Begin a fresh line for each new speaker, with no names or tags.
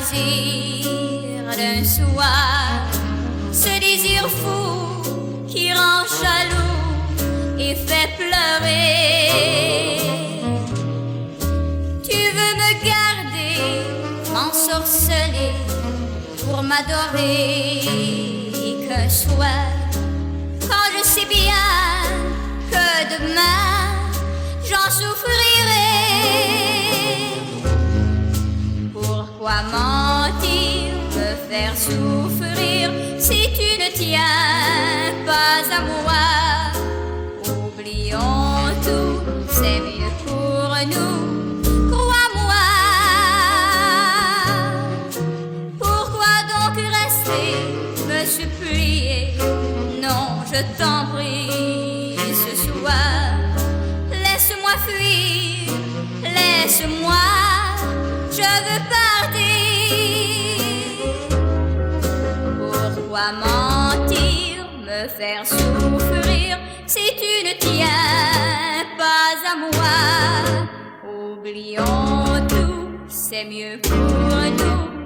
loisir d'un soir, ce désir fou qui rend jaloux et fait pleurer. Tu veux me garder, m'ensorceler pour m'adorer, et qu'un soir, quand je sais bien que demain j'en souffrirai, pourquoi mentir, me faire souffrir si tu ne tiens pas à moi? Oublions tout, c'est mieux pour nous, crois-moi. Pourquoi donc rester, me supplier? Non, je t'en prie, ce soir, laisse-moi fuir, laisse-moi, je veux partir. Pourquoi mentir, me faire souffrir si tu ne tiens pas à moi? Oublions tout, c'est mieux pour nous.